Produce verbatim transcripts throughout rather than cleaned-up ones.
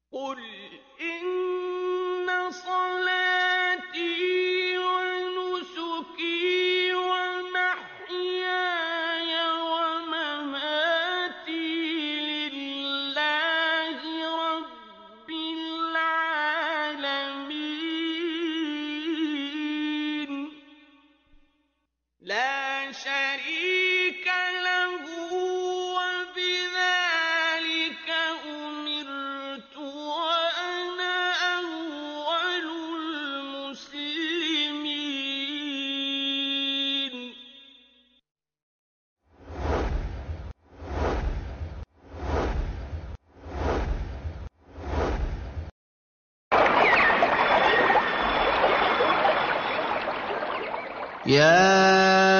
قل إن صلاتي ونسكي ومحياي ومماتي لله رب العالمين لا شريك له وبذلك أمرت وأنا أول المسلمين. يا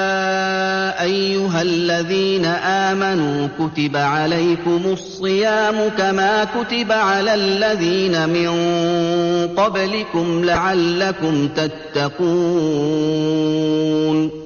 أيها الذين آمنوا كتب عليكم الصيام كما كتب على الذين من قبلكم لعلكم تتقون.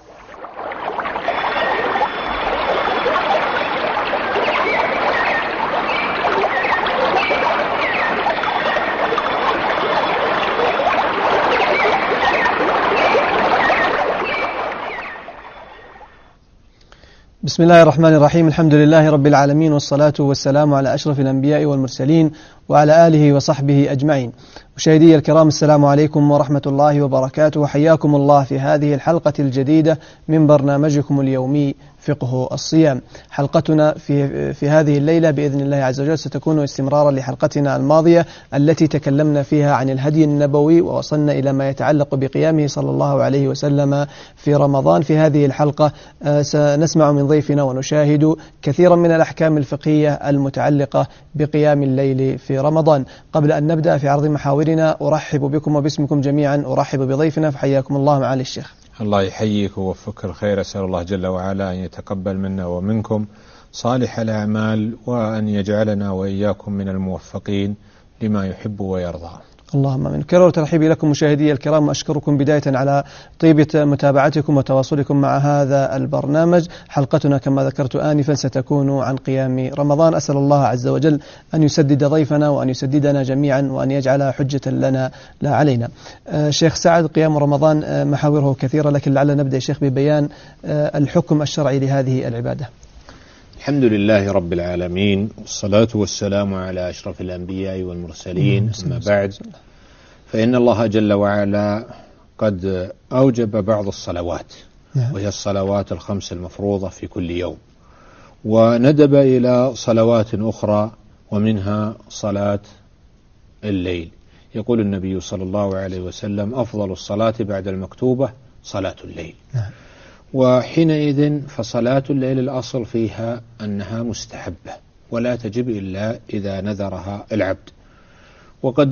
بسم الله الرحمن الرحيم. الحمد لله رب العالمين، والصلاة والسلام على أشرف الأنبياء والمرسلين وعلى آله وصحبه أجمعين. مشاهدي الكرام، السلام عليكم ورحمة الله وبركاته، وحياكم الله في هذه الحلقة الجديدة من برنامجكم اليومي فقه الصيام. حلقتنا في في هذه الليلة بإذن الله عز وجل ستكون استمرارا لحلقتنا الماضية التي تكلمنا فيها عن الهدي النبوي ووصلنا إلى ما يتعلق بقيامه صلى الله عليه وسلم في رمضان. في هذه الحلقة سنسمع من ضيفنا ونشاهد كثيرا من الأحكام الفقهية المتعلقة بقيام الليل في رمضان. قبل أن نبدأ في عرض محاورنا أرحب بكم وباسمكم جميعا أرحب بضيفنا، فحياكم الله معالي الشيخ. الله يحييك ووفقك الخير. أسأل الله جل وعلا أن يتقبل منا ومنكم صالح الأعمال، وأن يجعلنا وإياكم من الموفقين لما يحب ويرضى. اللهم آمين. كرر ترحيبي لكم مشاهدي الكرام، وأشكركم بداية على طيبة متابعتكم وتواصلكم مع هذا البرنامج. حلقتنا كما ذكرت آنفا ستكون عن قيام رمضان. أسأل الله عز وجل أن يسدد ضيفنا وأن يسددنا جميعا وأن يجعلها حجة لنا لا علينا. آه شيخ سعد، قيام رمضان آه محاوره كثيرة، لكن لعل نبدأ شيخ ببيان آه الحكم الشرعي لهذه العبادة. الحمد لله رب العالمين، والصلاة والسلام على أشرف الأنبياء والمرسلين. أما بعد، فإن الله جل وعلا قد أوجب بعض الصلوات، وهي الصلوات الخمس المفروضة في كل يوم، وندب إلى صلوات أخرى ومنها صلاة الليل. يقول النبي صلى الله عليه وسلم: أفضل الصلاة بعد المكتوبة صلاة الليل. وحينئذ فصلاة الليل الأصل فيها أنها مستحبة ولا تجب إلا إذا نذرها العبد. وقد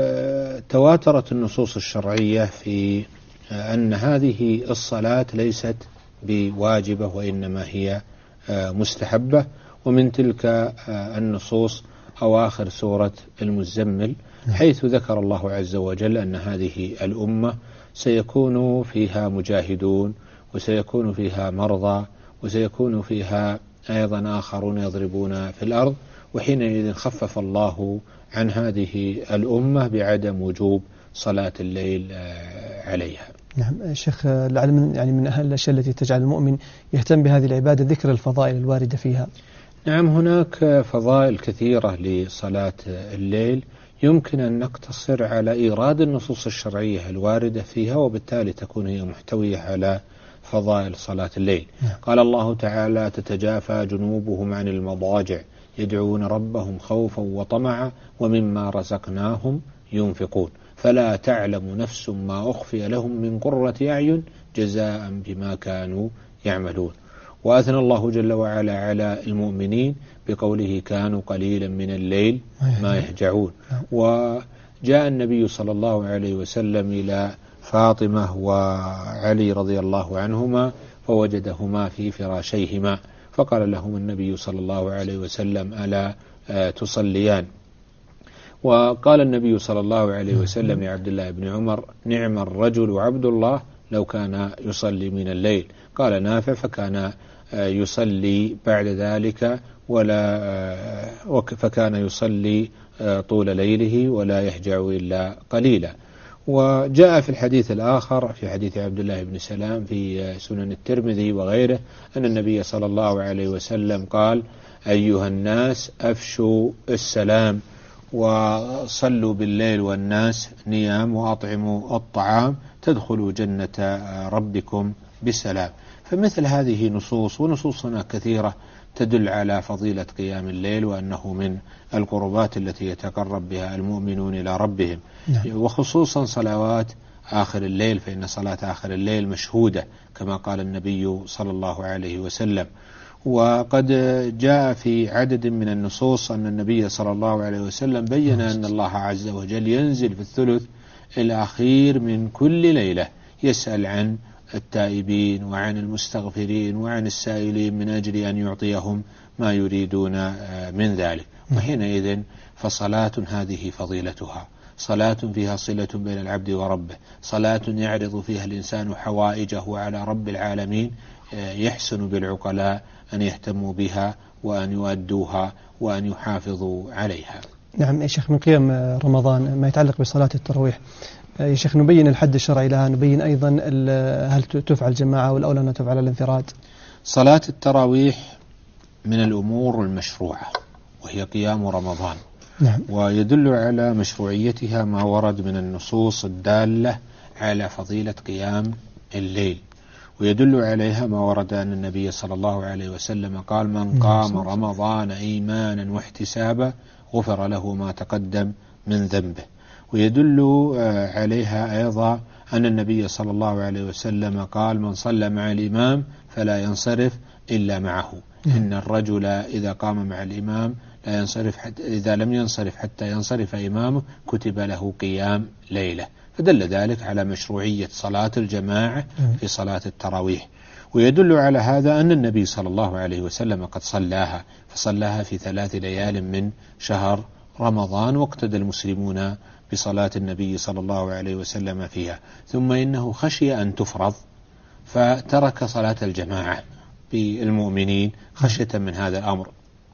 تواترت النصوص الشرعية في أن هذه الصلاة ليست بواجبة وإنما هي مستحبة، ومن تلك النصوص أواخر سورة المزمل، حيث ذكر الله عز وجل أن هذه الأمة سيكون فيها مجاهدون، وسيكون فيها مرضى، وسيكون فيها أيضا آخرون يضربون في الأرض، وحينئذ خفف الله عن هذه الأمة بعدم وجوب صلاة الليل عليها. نعم شيخ، لعل من يعني من أهم الأشياء التي تجعل المؤمن يهتم بهذه العبادة ذكر الفضائل الواردة فيها. نعم، هناك فضائل كثيرة لصلاة الليل، يمكن أن نقتصر على إيراد النصوص الشرعية الواردة فيها، وبالتالي تكون هي محتوية على فضائل صلاة الليل. نعم. قال الله تعالى: تتجافى جنوبهم عن المضاجع يدعون ربهم خوفا وطمعا ومما رزقناهم ينفقون فلا تعلم نفس ما أخفي لهم من قرة أعين جزاء بما كانوا يعملون. وأثنى الله جل وعلا على المؤمنين بقوله: كانوا قليلا من الليل ما يهجعون. وجاء النبي صلى الله عليه وسلم إلى فاطمة وعلي رضي الله عنهما فوجدهما في فراشيهما، فقال لهم النبي صلى الله عليه وسلم: ألا تصليان؟ وقال النبي صلى الله عليه وسلم لعبد الله بن عمر: نعم الرجل عبد الله لو كان يصلي من الليل. قال نافع: فكان يصلي بعد ذلك ولا فكان يصلي طول ليله ولا يهجع إلا قليلا. وجاء في الحديث الآخر في حديث عبد الله بن سلام في سنن الترمذي وغيره أن النبي صلى الله عليه وسلم قال: أيها الناس أفشوا السلام وصلوا بالليل والناس نيام وأطعموا الطعام تدخلوا جنة ربكم بسلام. فمثل هذه نصوص ونصوصنا كثيرة تدل على فضيلة قيام الليل وأنه من القربات التي يتقرب بها المؤمنون إلى ربهم. نعم. وخصوصا صلوات آخر الليل، فإن صلاة آخر الليل مشهودة كما قال النبي صلى الله عليه وسلم. وقد جاء في عدد من النصوص أن النبي صلى الله عليه وسلم بين أن الله عز وجل ينزل في الثلث الأخير من كل ليلة يسأل عن التائبين وعن المستغفرين وعن السائلين من أجل أن يعطيهم ما يريدون من ذلك. وحينئذ فصلاة هذه فضيلتها صلاة فيها صلة بين العبد وربه، صلاة يعرض فيها الإنسان حوائجه على رب العالمين، يحسن بالعقلاء أن يهتموا بها وأن يؤدوها وأن يحافظوا عليها. نعم يا شيخ، من قيام رمضان ما يتعلق بصلاة التراويح يا شيخ، نبين الحد الشرعي لها، نبين أيضا هل تفعل جماعة ولا أولى أن تفعل على الانفراد؟ صلاة التراويح من الأمور المشروعة وهي قيام رمضان. نعم. ويدل على مشروعيتها ما ورد من النصوص الدالة على فضيلة قيام الليل، ويدل عليها ما ورد أن النبي صلى الله عليه وسلم قال: من قام رمضان إيمانا واحتسابا غفر له ما تقدم من ذنبه. ويدل عليها أيضا أن النبي صلى الله عليه وسلم قال: من صلى مع الإمام فلا ينصرف إلا معه، إن الرجل إذا قام مع الإمام لا ينصرف حتى إذا لم ينصرف حتى ينصرف إمامه كتب له قيام ليلة. فدل ذلك على مشروعية صلاة الجماعة في صلاة التراويح. ويدل على هذا أن النبي صلى الله عليه وسلم قد صلاها، فصلاها في ثلاث ليال من شهر رمضان، واقتدى المسلمون بصلاة النبي صلى الله عليه وسلم فيها. ثم إنه خشي أن تفرض فترك صلاة الجماعة بالمؤمنين خشية من هذا الأمر،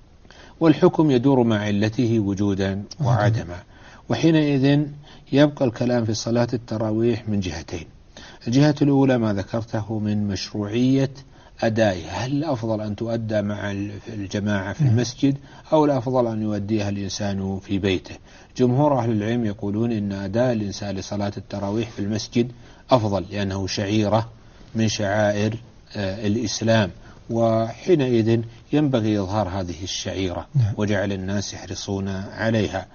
والحكم يدور مع علته وجودا وعدما. وحينئذ يبقى الكلام في صلاة التراويح من جهتين. الجهة الأولى ما ذكرته من مشروعية أدائها، هل الأفضل أن تؤدى مع الجماعة في المسجد أو الأفضل أن يؤديها الإنسان في بيته؟ جمهور أهل العلم يقولون إن أداء الإنسان لصلاة التراويح في المسجد أفضل، لأنه شعيرة من شعائر الإسلام، وحينئذ ينبغي إظهار هذه الشعيرة وجعل الناس يحرصون عليها.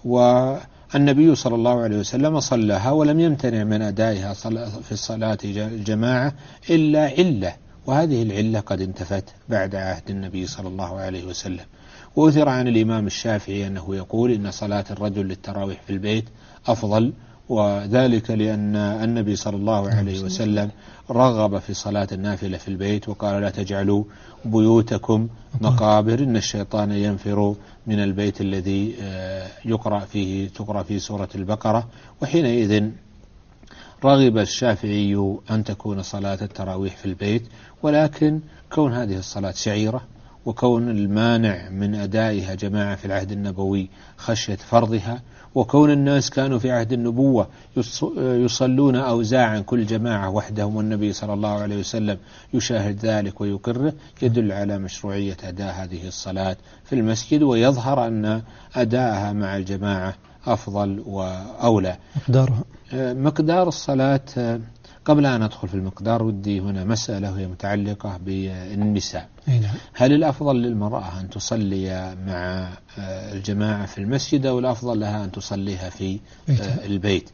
والنبي صلى الله عليه وسلم صلىها ولم يمتنع من أدائها في الصلاة الجماعة إلا علة، وهذه العلة قد انتفت بعد عهد النبي صلى الله عليه وسلم. وأثر عن الإمام الشافعي أنه يقول إن صلاة الرجل للتراويح في البيت أفضل، وذلك لأن النبي صلى الله عليه وسلم رغب في صلاة النافلة في البيت وقال: لا تجعلوا بيوتكم مقابر، إن الشيطان ينفر من البيت الذي يقرأ فيه تقرأ فيه سورة البقرة. وحينئذ رغب الشافعي أن تكون صلاة التراويح في البيت، ولكن كون هذه الصلاة شعيرة وكون المانع من أدائها جماعة في العهد النبوي خشية فرضها، وكون الناس كانوا في عهد النبوة يصلون أوزاعا كل جماعة وحدهم والنبي صلى الله عليه وسلم يشاهد ذلك ويقره، يدل على مشروعية أداء هذه الصلاة في المسجد، ويظهر أن أداءها مع الجماعة أفضل وأولى. مقدارها مقدار الصلاة، قبل أن أدخل في المقدار ودي هنا مسألة وهي متعلقة بالنساء. هل الأفضل للمرأة أن تصلي مع الجماعة في المسجد أو الأفضل لها أن تصليها في البيت؟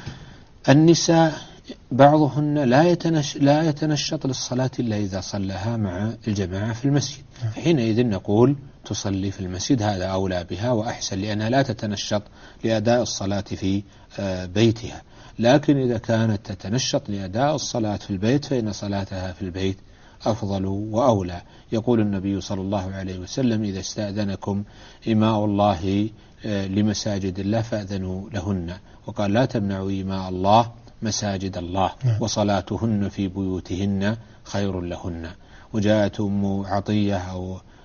النساء بعضهن لا يتنش لا يتنشط للصلاة إلا إذا صلىها مع الجماعة في المسجد، حينئذ نقول تصلي في المسجد، هذا أولى بها وأحسن، لأنها لا تتنشط لأداء الصلاة في بيتها. لكن إذا كانت تتنشط لأداء الصلاة في البيت فإن صلاتها في البيت أفضل وأولى. يقول النبي صلى الله عليه وسلم: إذا استأذنكم إماء الله لمساجد الله فأذنوا لهن، وقال: لا تمنعوا إماء الله مساجد الله، وصلاتهن في بيوتهن خير لهن. وجاءت أم عطية أو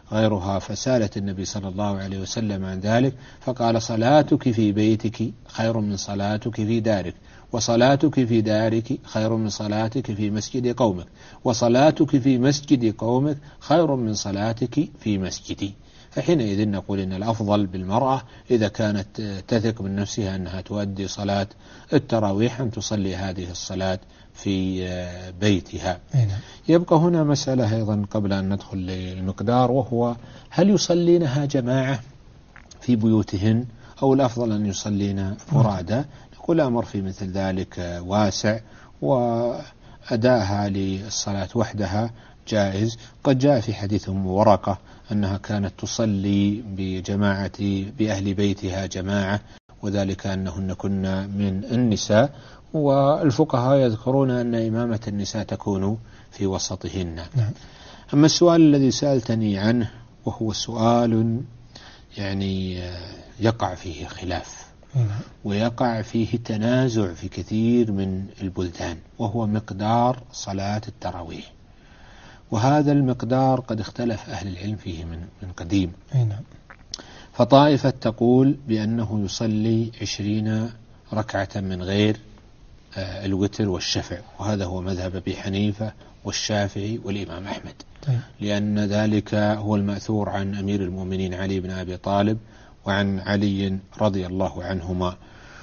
غيرها، فسالت النبي صلى الله عليه وسلم عن ذلك فقال: صلاتك في بيتك خير من صلاتك في دارك، وصلاتك في دارك خير من صلاتك في مسجد قومك، وصلاتك في مسجد قومك خير من صلاتك في مسجدي. فحينئذ نقول إن الأفضل بالمرأة إذا كانت تثق من نفسها أنها تؤدي صلاة التراويح أن تصلي هذه الصلاة في بيتها. يبقى هنا مسألة أيضا قبل أن ندخل للمقدار، وهو هل يصلينها جماعة في بيوتهن أو الأفضل أن يصلين فرادى؟ نقول الأمر في مثل ذلك واسع، وأداءها للصلاة وحدها جائز. قد جاء في حديث أم ورقة أنها كانت تصلي بجماعة بأهل بيتها جماعة، وذلك أنهن كن من النساء، والفقهاء يذكرون أن إمامة النساء تكون في وسطهن. أما السؤال الذي سألتني عنه وهو سؤال يعني يقع فيه خلاف ويقع فيه تنازع في كثير من البلدان، وهو مقدار صلاة التراويح. وهذا المقدار قد اختلف أهل العلم فيه من من قديم. فطائفة تقول بأنه يصلي عشرين ركعة من غير الوتر والشفع، وهذا هو مذهب أبي حنيفة والشافعي والإمام أحمد، لأن ذلك هو المأثور عن أمير المؤمنين علي بن أبي طالب وعن علي رضي الله عنهما.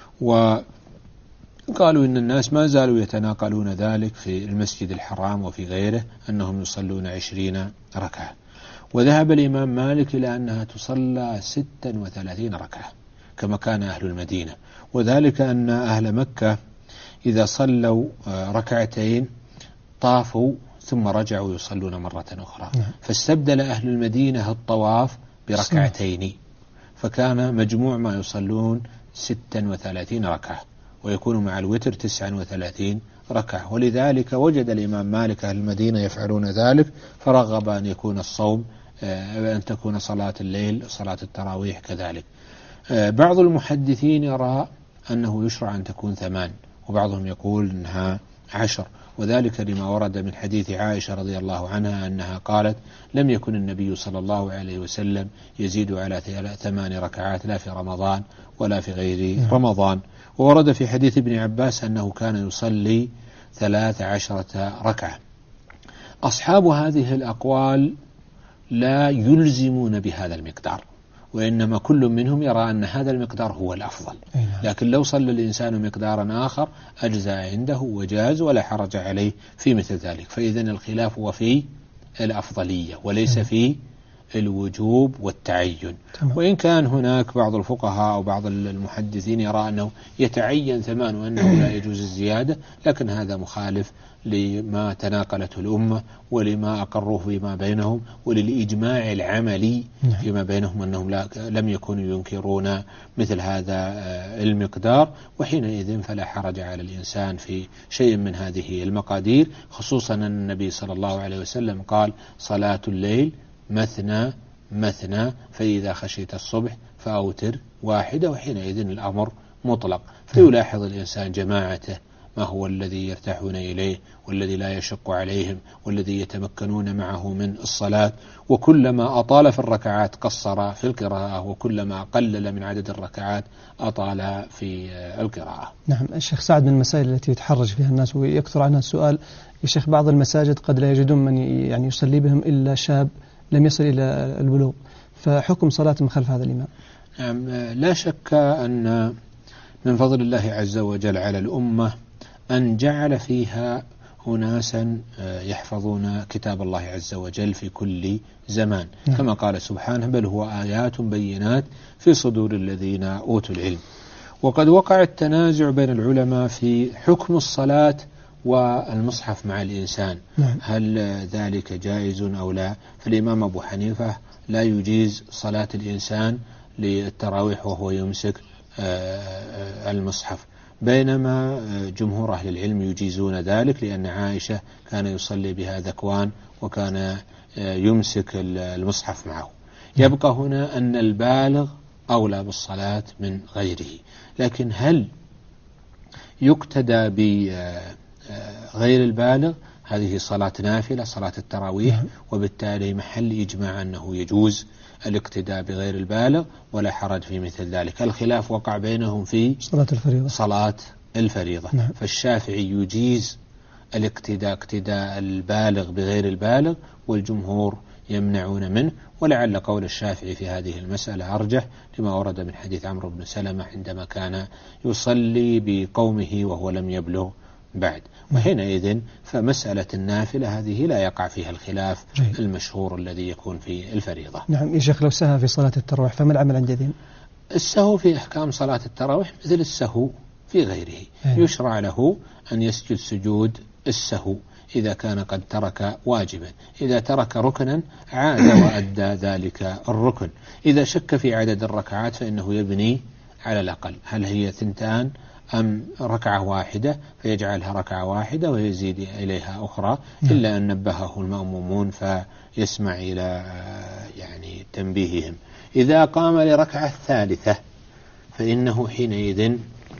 وقالوا إن الناس ما زالوا يتناقلون ذلك في المسجد الحرام وفي غيره أنهم يصلون عشرين ركعة. وذهب الإمام مالك إلى أنها تصلى ستا وثلاثين ركعة كما كان أهل المدينة، وذلك أن أهل مكة إذا صلوا ركعتين طافوا ثم رجعوا يصلون مرة أخرى، فاستبدل أهل المدينة الطواف بركعتين، فكان مجموع ما يصلون ستا وثلاثين ركعة، ويكون مع الوتر تسعا وثلاثين ركعة. ولذلك وجد الإمام مالك أهل المدينة يفعلون ذلك، فرغب أن يكون الصوم أن تكون صلاة الليل صلاة التراويح كذلك. بعض المحدثين يرى أنه يشرع أن تكون ثمان، وبعضهم يقول أنها عشر، وذلك لما ورد من حديث عائشة رضي الله عنها أنها قالت: لم يكن النبي صلى الله عليه وسلم يزيد على ثمان ركعات لا في رمضان ولا في غير رمضان. وورد في حديث ابن عباس أنه كان يصلي ثلاث عشرة ركعة. أصحاب هذه الأقوال لا يلزمون بهذا المقدار، وإنما كل منهم يرى أن هذا المقدار هو الأفضل، لكن لو صلى الإنسان مقدارا آخر أجزى عنده وجاز ولا حرج عليه في مثل ذلك. فإذن الخلاف هو في الأفضلية وليس في الوجوب والتعين. وإن كان هناك بعض الفقهاء أو بعض المحدثين يرى أنه يتعين ثمان وأنه لا يجوز الزيادة، لكن هذا مخالف لما تناقلته الأمة ولما أقروه فيما بينهم وللإجماع العملي فيما بينهم أنهم لا لم يكونوا ينكرون مثل هذا المقدار. وحينئذ فلا حرج على الإنسان في شيء من هذه المقادير، خصوصا أن النبي صلى الله عليه وسلم قال: صلاة الليل مثنى مثنى، فإذا خشيت الصبح فأوتر واحدة. وحينئذ الأمر مطلق، فيلاحظ الإنسان جماعته ما هو الذي يرتاحون إليه والذي لا يشق عليهم والذي يتمكنون معه من الصلاة، وكلما أطال في الركعات قصر في القراءة، وكلما قلل من عدد الركعات أطال في القراءة. نعم. الشيخ سعد، من المسائل التي يتحرج فيها الناس ويكثر عنها السؤال: يا شيخ، بعض المساجد قد لا يجدون من يعني يصلي بهم إلا شاب لم يصل إلى البلوغ، فحكم صلاة من خلف هذا الإمام؟ نعم، لا شك أن من فضل الله عز وجل على الأمة أن جعل فيها أناسا يحفظون كتاب الله عز وجل في كل زمان، كما قال سبحانه: بل هو آيات بينات في صدور الذين أوتوا العلم. وقد وقع التنازع بين العلماء في حكم الصلاة والمصحف مع الإنسان، هل ذلك جائز أو لا؟ فالإمام أبو حنيفة لا يجيز صلاة الإنسان للتراويح وهو يمسك المصحف، بينما جمهور أهل العلم يجيزون ذلك، لأن عائشة كان يصلي بها ذكوان وكان يمسك المصحف معه. يبقى هنا أن البالغ أولى بالصلاة من غيره، لكن هل يقتدى بغير البالغ؟ هذه صلاة نافلة صلاة التراويح، نعم. وبالتالي محل إجماع أنه يجوز الاقتداء بغير البالغ ولا حرج في مثل ذلك. الخلاف وقع بينهم في صلاة الفريضة, صلاة الفريضة. نعم. فالشافعي يجيز الاقتداء اقتداء البالغ بغير البالغ، والجمهور يمنعون منه، ولعل قول الشافعي في هذه المسألة أرجح لما ورد من حديث عمرو بن سلمة عندما كان يصلي بقومه وهو لم يبلغ بعد. وحينئذ فمسألة النافلة هذه لا يقع فيها الخلاف جيد. المشهور الذي يكون في الفريضة. نعم. يا شيخ لو سهى في صلاة التراويح فما العمل عند ذين؟ السهو في أحكام صلاة التراويح مثل السهو في غيره. أيه. يشرع له أن يسجد سجود السهو إذا كان قد ترك واجبا، إذا ترك ركنا عاد وأدى ذلك الركن. إذا شك في عدد الركعات فإنه يبني على الأقل، هل هي ثنتان أم ركعة واحدة، فيجعلها ركعة واحدة ويزيد إليها أخرى، إلا أن نبهه المأمومون فيسمع إلى يعني تنبيههم. إذا قام لركعة ثالثة فإنه حينئذ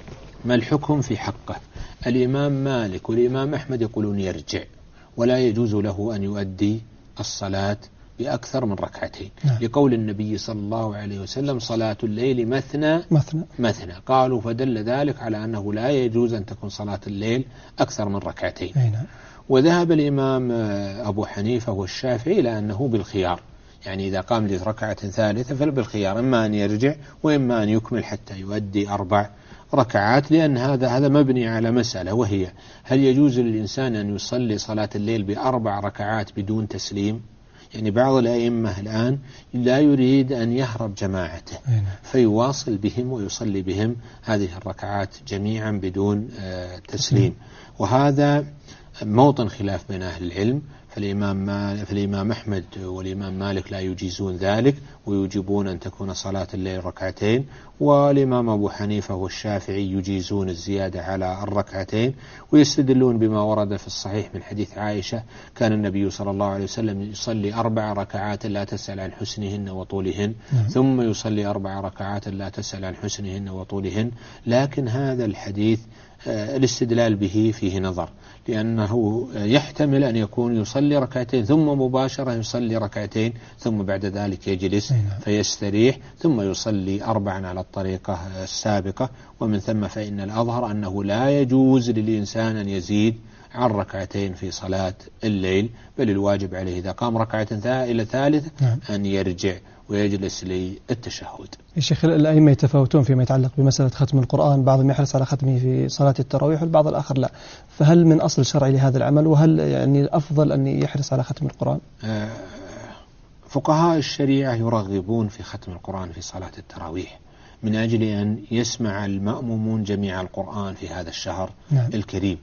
ما الحكم في حقه؟ الإمام مالك والإمام أحمد يقولون يرجع ولا يجوز له أن يؤدي الصلاة بأكثر من ركعتين، نعم. لقول النبي صلى الله عليه وسلم صلاة الليل مثنى مثنى مثنى. قالوا فدل ذلك على أنه لا يجوز أن تكون صلاة الليل أكثر من ركعتين. نعم. وذهب الإمام أبو حنيفة والشافعي إلى أنه بالخيار، يعني إذا قام لركعة ثالثة فبالخيار، إما أن يرجع وإما أن يكمل حتى يؤدي أربع ركعات، لأن هذا هذا مبني على مسألة، وهي هل يجوز للإنسان أن يصلي صلاة الليل بأربع ركعات بدون تسليم؟ يعني بعض الأئمة الآن لا يريد أن يهرب جماعته فيواصل بهم ويصلي بهم هذه الركعات جميعا بدون تسليم، وهذا موطن خلاف بين أهل العلم. فالإمام, فالإمام أحمد والإمام مالك لا يجيزون ذلك ويجيبون أن تكون صلاة الليل ركعتين، والإمام أبو حنيفة والشافعي يجيزون الزيادة على الركعتين، ويستدلون بما ورد في الصحيح من حديث عائشة كان النبي صلى الله عليه وسلم يصلي أربع ركعات لا تسأل عن حسنهن وطولهن، ثم يصلي أربع ركعات لا تسأل عن حسنهن وطولهن. لكن هذا الحديث الاستدلال به فيه نظر، لأنه يحتمل أن يكون يصلي ركعتين ثم مباشرة يصلي ركعتين ثم بعد ذلك يجلس فيستريح ثم يصلي أربعا على الطريقة السابقة، ومن ثم فإن الأظهر أنه لا يجوز للإنسان أن يزيد عن ركعتين في صلاة الليل، بل الواجب عليه إذا قام ركعة إلى ثالثة أن يرجع ويجلس للتشهد. يا شيخ الأئمة يتفاوتون فيما يتعلق بمسألة ختم القرآن، بعضهم يحرص على ختمه في صلاة التراويح والبعض الآخر لا، فهل من أصل شرعي لهذا العمل، وهل يعني الأفضل أن يحرص على ختم القرآن؟ آه فقهاء الشريعة يرغبون في ختم القرآن في صلاة التراويح من أجل أن يسمع المأمومون جميع القرآن في هذا الشهر نعم. الكريم،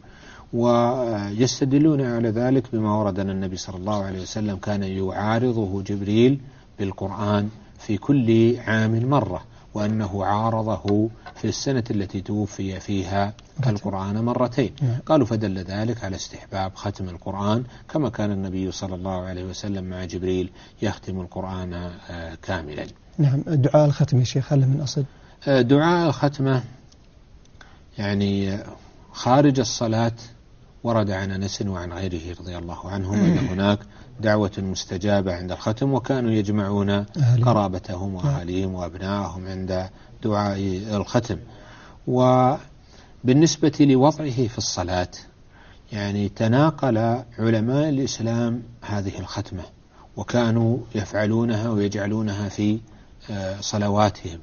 ويستدلون على ذلك بما ورد أن النبي صلى الله عليه وسلم كان يعارضه جبريل بالقرآن في كل عام مرة، وأنه عارضه في السنة التي توفي فيها القرآن مرتين. قالوا فدل ذلك على استحباب ختم القرآن، كما كان النبي صلى الله عليه وسلم مع جبريل يختم القرآن كاملا. نعم. دعاء الختم يا شيخ هل من أصل؟ دعاء الختمة يعني خارج الصلاة ورد عن أنس وعن غيره رضي الله عنهم أن هناك دعوة مستجابة عند الختم، وكانوا يجمعون قرابتهم وأهاليهم وأبنائهم عند دعاء الختم. وبالنسبة لوضعه في الصلاة يعني تناقل علماء الإسلام هذه الختمة وكانوا يفعلونها ويجعلونها في صلواتهم،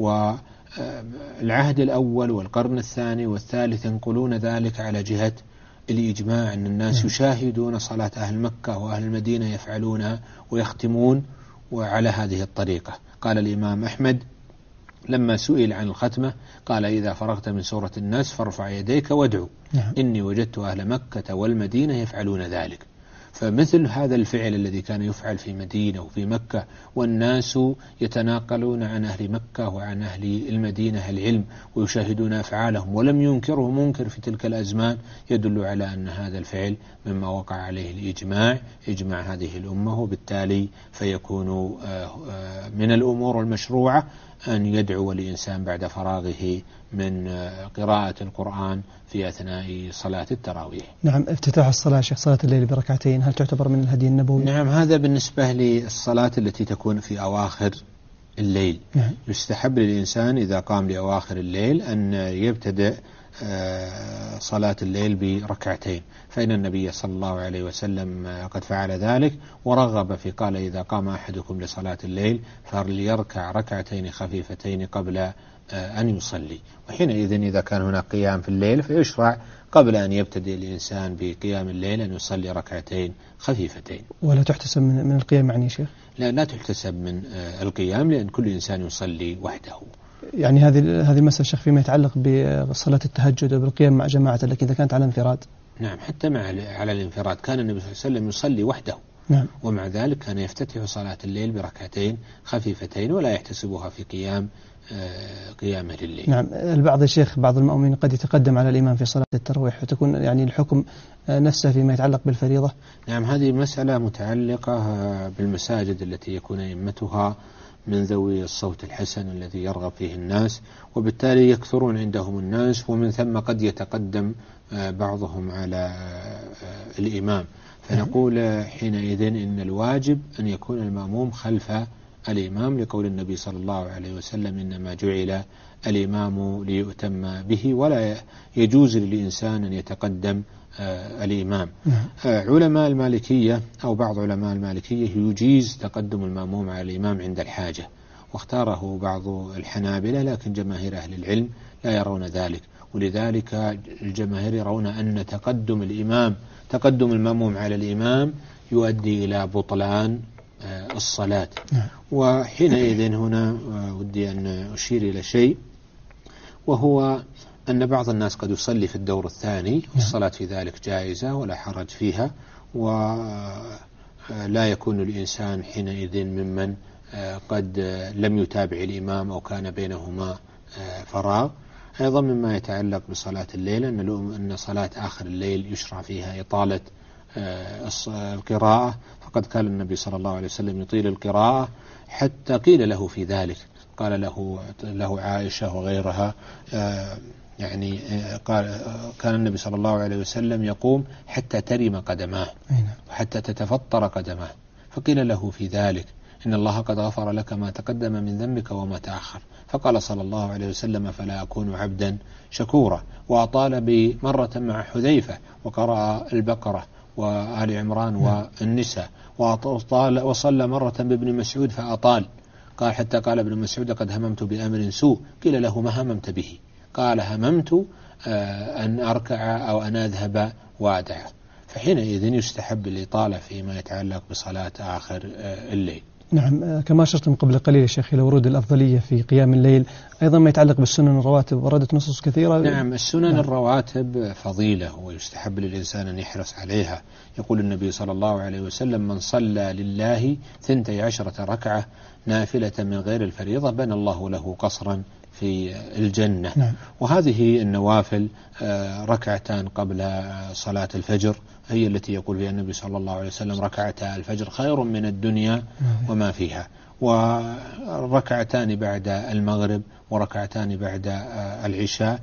والعهد الأول والقرن الثاني والثالث ينقلون ذلك على جهة الإجماع أن الناس يشاهدون صلاة أهل مكة وأهل المدينة يفعلونها ويختمون وعلى هذه الطريقة. قال الإمام أحمد لما سئل عن الختمة قال إذا فرغت من سورة الناس فارفع يديك وادعو إني وجدت أهل مكة والمدينة يفعلون ذلك. فمثل هذا الفعل الذي كان يفعل في مدينة وفي مكة والناس يتناقلون عن أهل مكة وعن أهل المدينة العلم ويشاهدون أفعالهم ولم ينكره منكر في تلك الأزمان، يدل على أن هذا الفعل مما وقع عليه الإجماع إجماع هذه الأمة، وبالتالي فيكون من الأمور المشروعة أن يدعو الإنسان بعد فراغه من قراءة القرآن في أثناء صلاة التراويح. نعم. افتتاح الصلاة شيخ صلاة الليل بركعتين هل تعتبر من الهدي النبوي؟ نعم، هذا بالنسبة للصلاة التي تكون في أواخر الليل. نعم. يستحب للإنسان إذا قام لأواخر الليل أن يبتدئ صلاة الليل بركعتين، فإن النبي صلى الله عليه وسلم قد فعل ذلك ورغب في قال إذا قام أحدكم لصلاة الليل فليركع ركعتين خفيفتين قبل أن يصلي. وحينئذ إذا كان هناك قيام في الليل فيشرع قبل أن يبتدئ الإنسان بقيام الليل أن يصلي ركعتين خفيفتين. ولا تحتسب من القيام يعني شيخ؟ لا لا تحتسب من القيام، لأن كل إنسان يصلي وحده. يعني هذه هذه المسألة شيخ فيما يتعلق بصلاة التهجد وبالقيام مع جماعة، لكن إذا كانت على انفراد. نعم، حتى مع على الانفراد كان النبي صلى الله عليه وسلم يصلي وحده. نعم. ومع ذلك كان يفتتح صلاة الليل بركعتين خفيفتين ولا يحتسبها في قيام قيامه الليل. نعم. البعض يا شيخ بعض المؤمنين قد يتقدم على الإمام في صلاة التراويح وتكون يعني الحكم نفسه فيما يتعلق بالفريضة. نعم، هذه مسألة متعلقة بالمساجد التي يكون أئمتها من ذوي الصوت الحسن الذي يرغب فيه الناس، وبالتالي يكثرون عندهم الناس، ومن ثم قد يتقدم بعضهم على الإمام، فنقول حينئذ إن الواجب أن يكون المأموم خلف الإمام، لقول النبي صلى الله عليه وسلم إنما جعل الإمام ليؤتم به، ولا يجوز للإنسان أن يتقدم الإمام. علماء المالكية أو بعض علماء المالكية يجيز تقدم المأموم على الإمام عند الحاجة، واختاره بعض الحنابلة، لكن جماهير أهل العلم لا يرون ذلك، ولذلك الجماهير يرون أن تقدم الإمام تقدم المأموم على الإمام يؤدي إلى بطلان الصلاة. وحينئذ هنا ودي أن أشير إلى شيء، وهو أن بعض الناس قد يصلي في الدور الثاني والصلاة في ذلك جائزة ولا حرج فيها، ولا يكون الإنسان حينئذ ممن قد لم يتابع الإمام أو كان بينهما فراغ. أيضا مما يتعلق بصلاة الليل أن صلاة آخر الليل يشرع فيها إطالة القراءة، فقد كان النبي صلى الله عليه وسلم يطيل القراءة حتى قيل له في ذلك، قال له له عائشة وغيرها، يعني قال كان النبي صلى الله عليه وسلم يقوم حتى ترم قدماه وحتى تتفطر قدماه، فقيل له في ذلك إن الله قد غفر لك ما تقدم من ذنبك وما تأخر، فقال صلى الله عليه وسلم فلا أكون عبدا شكورا. وأطال بمرة مع حذيفة وقرأ البقرة وآل عمران والنساء، وأطال وصلى مرة بابن مسعود فأطال، قال حتى قال ابن مسعود قد هممت بأمر سوء، قيل له ما هممت به؟ قال هممت أن أركع أو أن أذهب وأدعى. فحينئذ يستحب الإطالة فيما يتعلق بصلاة آخر الليل. نعم، كما أشرتم قبل قليل يا شيخ إلى ورود الأفضلية في قيام الليل، أيضا ما يتعلق بالسنن الرواتب وردت نصوص كثيرة. نعم، السنن نعم. الرواتب فضيلة ويستحب للإنسان أن يحرص عليها. يقول النبي صلى الله عليه وسلم من صلى لله ثنتي عشرة ركعة نافلة من غير الفريضة بنى الله له قصرا في الجنة. نعم. وهذه النوافل ركعتان قبل صلاة الفجر هي التي يقول فيها النبي صلى الله عليه وسلم ركعتا الفجر خير من الدنيا وما فيها، وركعتان بعد المغرب وركعتان بعد العشاء،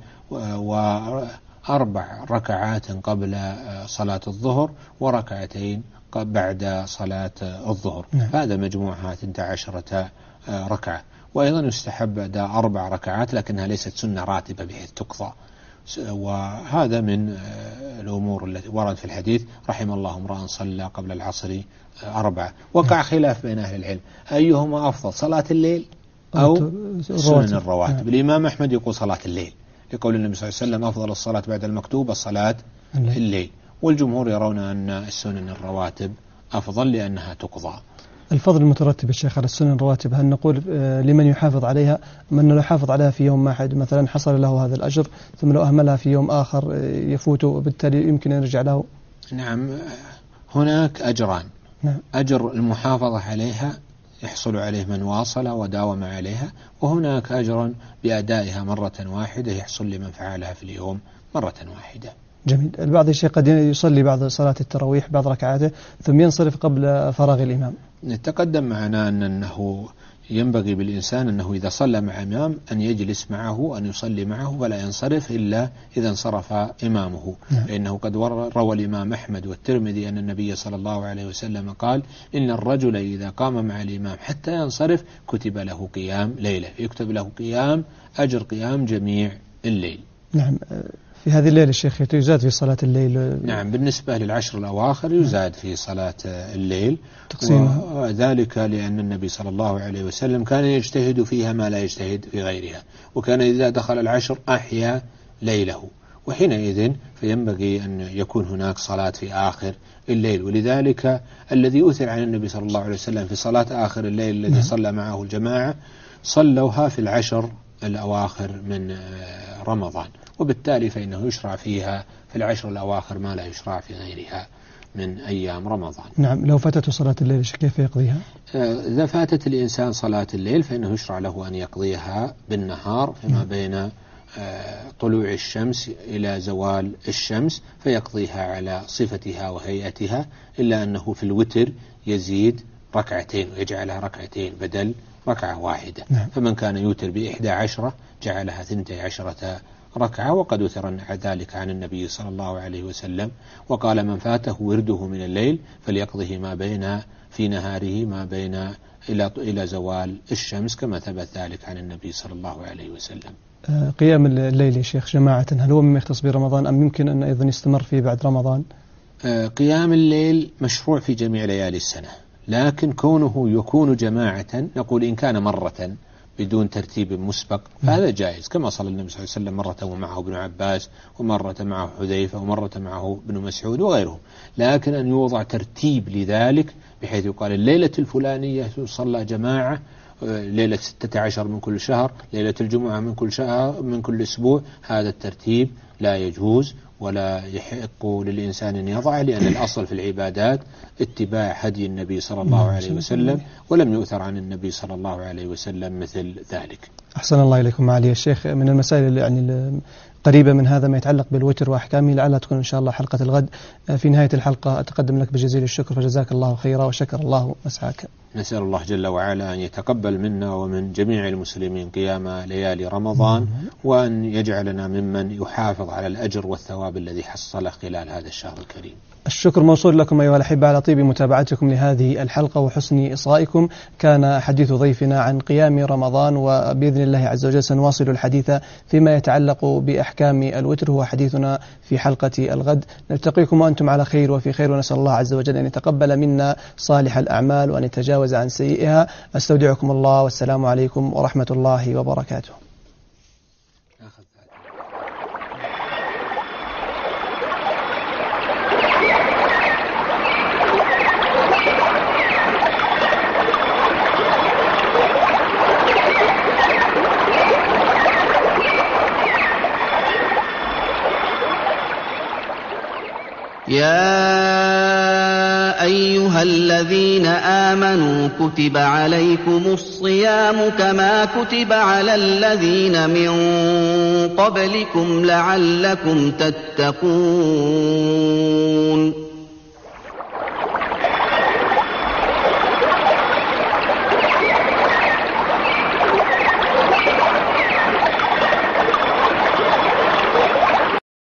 وأربع ركعات قبل صلاة الظهر وركعتين بعد صلاة الظهر. هذا مجموعها اثنتا عشرة ركعة. وأيضا يستحب أداء أربع ركعات لكنها ليست سنة راتبة بحيث تقضى، وهذا من الأمور التي ورد في الحديث رحم الله امرأ صلى قبل العصر أربعة. وقع خلاف بين أهل العلم أيهما أفضل صلاة الليل أو سنن الرواتب. الإمام أحمد يقول صلاة الليل لقول النبي صلى الله عليه وسلم أفضل الصلاة بعد المكتوبة صلاة الليل، والجمهور يرون أن السنن الرواتب أفضل لأنها تقضى. الفضل المترتب الشيخ على السنن الرواتب، هل نقول لمن يحافظ عليها من لو حافظ عليها في يوم واحد مثلا حصل له هذا الأجر، ثم لو أهملها في يوم آخر يفوته وبالتالي يمكن أن يرجع له؟ نعم، هناك أجران. نعم. أجر المحافظة عليها يحصل عليه من واصل وداوم عليها، وهناك أجر بأدائها مرة واحدة يحصل لمن فعلها في اليوم مرة واحدة. جميل. البعض الشيء قد يصلي بعض صلاة التراويح بعض ركعاته ثم ينصرف قبل فراغ الإمام. نتقدم معنا أنه ينبغي بالإنسان أنه إذا صلى مع إمام أن يجلس معه، أن يصلي معه، ولا ينصرف إلا إذا انصرف إمامه. لأنه قد روى الإمام أحمد والترمذي أن النبي صلى الله عليه وسلم قال: إن الرجل إذا قام مع الإمام حتى ينصرف كتب له قيام ليلة، يكتب له قيام أجر قيام جميع الليل. نعم. في هذه الليلة الشيخ يزاد في صلاة الليل؟ نعم، بالنسبة للعشر الأواخر يزاد في صلاة الليل، وذلك لأن النبي صلى الله عليه وسلم كان يجتهد فيها ما لا يجتهد في غيرها، وكان إذا دخل العشر أحيا ليله، وحينئذ فينبغي أن يكون هناك صلاة في آخر الليل. ولذلك الذي أثر عن النبي صلى الله عليه وسلم في صلاة آخر الليل الذي صلى معه الجماعة صلوها في العشر الأواخر من رمضان، وبالتالي فإنه يشرع فيها في العشر الأواخر ما لا يشرع في غيرها من أيام رمضان. نعم. لو فاتته صلاة الليل كيف يقضيها؟ إذا فاتت الإنسان صلاة الليل فإنه يشرع له أن يقضيها بالنهار فيما بين طلوع الشمس إلى زوال الشمس، فيقضيها على صفتها وهيئتها، إلا أنه في الوتر يزيد ركعتين ويجعلها ركعتين بدل ركعة واحدة. نعم. فمن كان يوتر بإحدى عشرة جعلها ثنتي عشرة ركعة، وقد أثر ذلك عن النبي صلى الله عليه وسلم، وقال: من فاته ورده من الليل فليقضه ما بين في نهاره ما بين إلى إلى زوال الشمس، كما ثبت ذلك عن النبي صلى الله عليه وسلم. قيام الليل يا شيخ جماعة هل هو مما يختص برمضان أم يمكن أن أيضا يستمر فيه بعد رمضان؟ قيام الليل مشروع في جميع ليالي السنة، لكن كونه يكون جماعة نقول إن كان مرة بدون ترتيب مسبق فهذا جائز، كما صلى النبي صلى الله عليه وسلم مرة ومعه ابن عباس، ومرة معه حذيفة، ومرة معه ابن مسعود وغيرهم. لكن أن يوضع ترتيب لذلك بحيث يقال الليلة الفلانية صلى جماعة، ليلة ستة عشر من كل شهر، ليلة الجمعة من كل شهر من كل أسبوع، هذا الترتيب لا يجوز ولا يحق للإنسان أن يضع، لأن الأصل في العبادات اتباع هدي النبي صلى الله عليه وسلم، ولم يؤثر عن النبي صلى الله عليه وسلم مثل ذلك. أحسن الله إليكم معالي الشيخ. من المسائل يعني قريبة من هذا ما يتعلق بالوتر وأحكامه، لعلها تكون إن شاء الله حلقة الغد. في نهاية الحلقة أتقدم لك بجزيل الشكر، فجزاك الله خيرا وشكر الله مسعاك. نسأل الله جل وعلا أن يتقبل منا ومن جميع المسلمين قيام ليالي رمضان، وأن يجعلنا ممن يحافظ على الأجر والثواب الذي حصله خلال هذا الشهر الكريم. الشكر موصول لكم أيها الأحبة على طيب متابعتكم لهذه الحلقة وحسن إصغائكم. كان حديث ضيفنا عن قيام رمضان، وبإذن الله عز وجل سنواصل الحديث فيما يتعلق بأحكام الوتر، هو حديثنا في حلقة الغد. نلتقيكم وأنتم على خير وفي خير، ونسأل الله عز وجل أن يتقبل منا صالح الأعمال وأن يتجاوز عن سيئها. أستودعكم الله، والسلام عليكم ورحمة الله وبركاته. يا أيها الذين آمنوا كتب عليكم الصيام كما كتب على الذين من قبلكم لعلكم تتقون.